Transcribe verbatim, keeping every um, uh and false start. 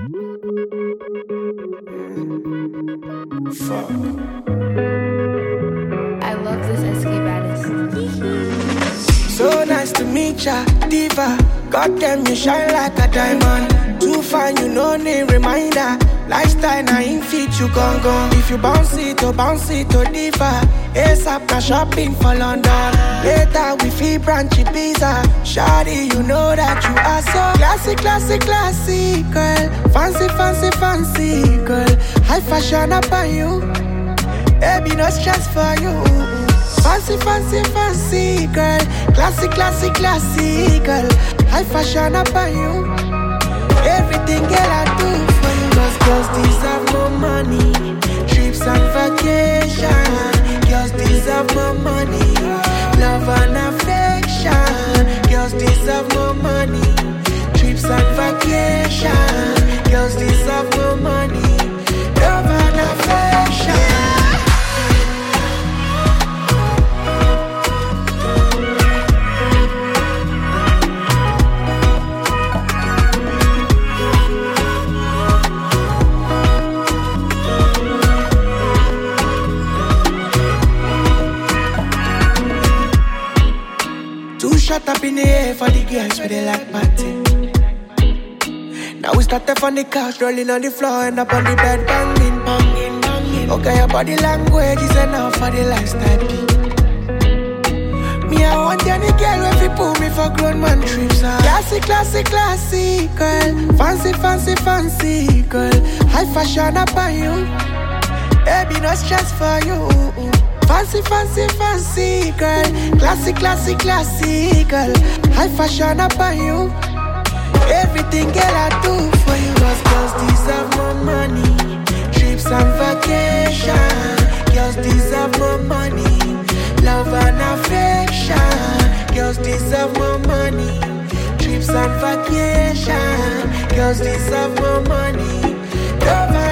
Fuck. I love this S K Baddest. So nice to meet ya, diva. Goddamn, you shine like a diamond. Too fine, you no need reminder. Lifestyle, na in fit you gon' gon'. If you bounce it, oh bounce it, oh diva. ASAP, na shopping for London. Later, we feel branch pizza. Shawty, you know that you are so classy, classy, classy, girl. Fancy, fancy, fancy, girl. High fashion up on you. Baby, no stress for you. Fancy, fancy, fancy, girl. Classy, classy, classy, girl. High fashion up on you. Everything, girl, I do for you. Cause girls deserve more money. Trips and vacation. Girls deserve more money. Love and affection. Girls deserve more money. Trips and vacation. Girls deserve more money. Love and affection. Shut up in the air for the girls where they like party. Now we started from the couch, rolling on the floor and up on the bed, banging, banging, banging. Okay, your body language is enough for the lifestyle. Me, I want any girl if you pull me for grown man trips. Ah. Classy, classy, classy, girl. Fancy, fancy, fancy, girl. High fashion up on you. Baby, no stress for you. Fancy, fancy, fancy, girl. Classy, classy, classy, girl. High fashion up on you. Everything, girl, I do for you. Cause girls deserve more money. Trips and vacation. Girls deserve more money. Love and affection. Girls deserve more money. Trips and vacation. Girls deserve more money. Love and